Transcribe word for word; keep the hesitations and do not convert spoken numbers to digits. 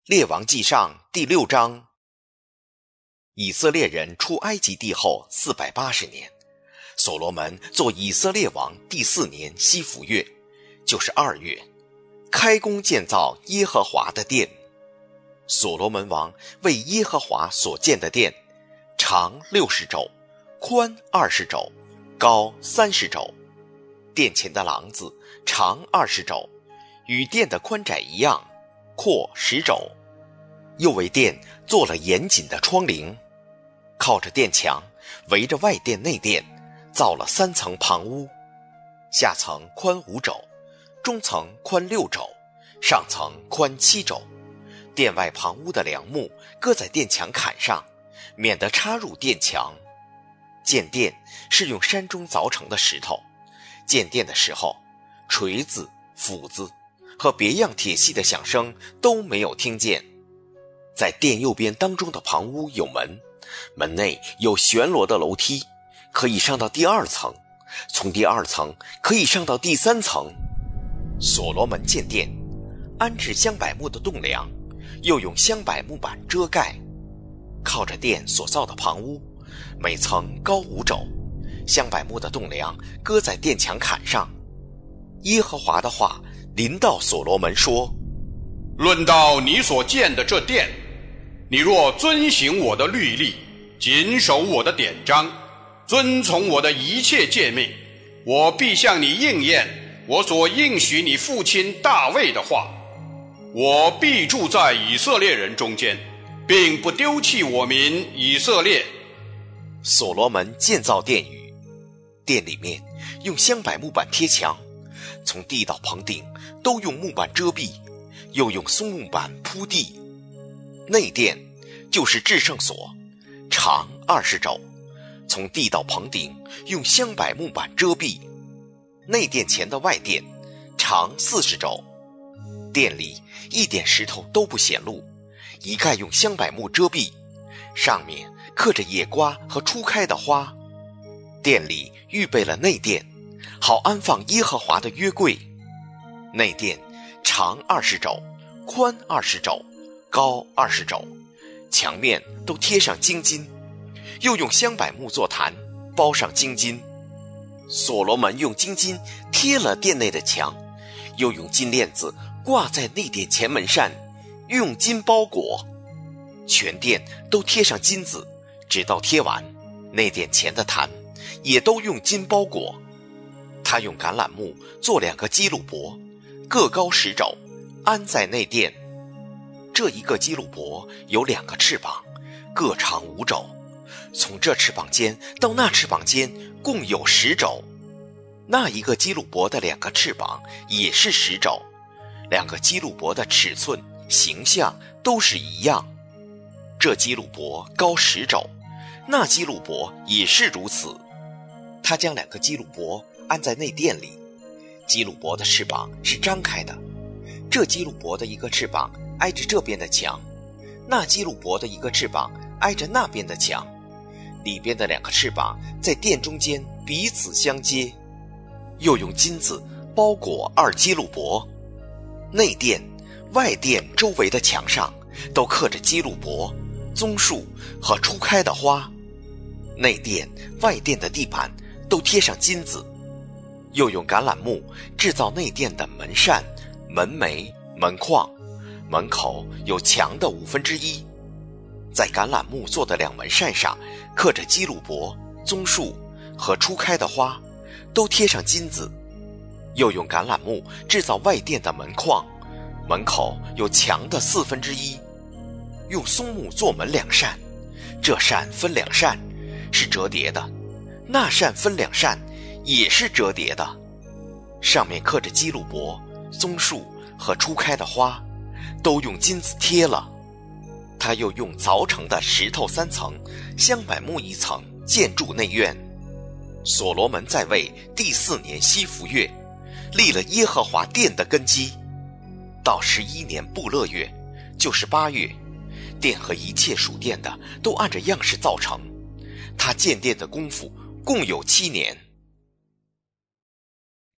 列王纪上第六章。以色列人出埃及地后四百八十年，所罗门做以色列王第四年西弗月，就是二月，开工建造耶和华的殿。所罗门王为耶和华所建的殿，长六十肘，宽二十肘，高三十肘。殿前的廊子长二十肘，与殿的宽窄一样，阔十肘。又为殿做了严谨的窗棂，靠着殿墙，围着外殿内殿，造了三层旁屋，下层宽五肘，中层宽六肘，上层宽七肘。殿外旁屋的梁木搁在殿墙坎上，免得插入殿墙。建殿是用山中凿成的石头，建殿的时候，锤子、斧子和别样铁器的响声都没有听见。在殿右边当中的旁屋有门，门内有旋螺的楼梯，可以上到第二层，从第二层可以上到第三层。所罗门建殿，安置香柏木的栋梁，又用香柏木板遮盖。靠着殿所造的旁屋，每层高五肘，香柏木的栋梁搁在殿墙坎上。耶和华的话临到所罗门说： 论到你所建的这殿，你若遵行我的律例，谨守我的典章，遵从我的一切诫命，我必向你应验我所应许你父亲大卫的话。我必住在以色列人中间，并不丢弃我民以色列。 所罗门建造殿宇，殿里面用香柏木板贴墙，从地到棚顶都用木板遮蔽，又用松木板铺地。内殿就是至圣所，长二十肘，从地到棚顶用香柏木板遮蔽。内殿前的外殿长四十肘，殿里一点石头都不显露，一概用香柏木遮蔽，上面刻着野瓜和初开的花。殿里预备了内殿，好安放耶和华的约柜。内殿长二十肘，宽二十肘，高二十肘，墙面都贴上金金，又用香柏木做坛，包上金金。所罗门用金金贴了殿内的墙，又用金链子挂在内殿前门扇，用金包裹。全殿都贴上金子，直到贴完。内殿前的坛也都用金包裹。他用橄榄木做两个基路伯，各高十肘，安在内殿。这一个基路伯有两个翅膀，各长五肘，从这翅膀间到那翅膀间共有十肘。那一个基路伯的两个翅膀也是十肘，两个基路伯的尺寸、形象都是一样。这基路伯高十肘，那基路伯也是如此。他将两个基路伯安在内殿里，基路伯的翅膀是张开的，这基路伯的一个翅膀挨着这边的墙，那基路伯的一个翅膀挨着那边的墙，里边的两个翅膀在殿中间彼此相接，又用金子包裹二基路伯。内殿、外殿周围的墙上都刻着基路伯、棕树和初开的花。内殿、外殿的地板都贴上金子，又用橄榄木制造内殿的门扇、门楣、门框，门口有墙的五分之一。在橄榄木做的两门扇上刻着基路伯、棕树和初开的花，都贴上金子。又用橄榄木制造外殿的门框，门口有墙的四分之一。用松木做门两扇，这扇分两扇，是折叠的；那扇分两扇，也是折叠的。上面刻着基路伯、棕树和初开的花，都用金子贴了。他又用凿成的石头三层，香柏木一层，建筑内院。所罗门在位第四年西弗月，立了耶和华殿的根基。到十一年布勒月，就是八月，殿和一切属殿的都按着样式造成。他建殿的功夫共有七年。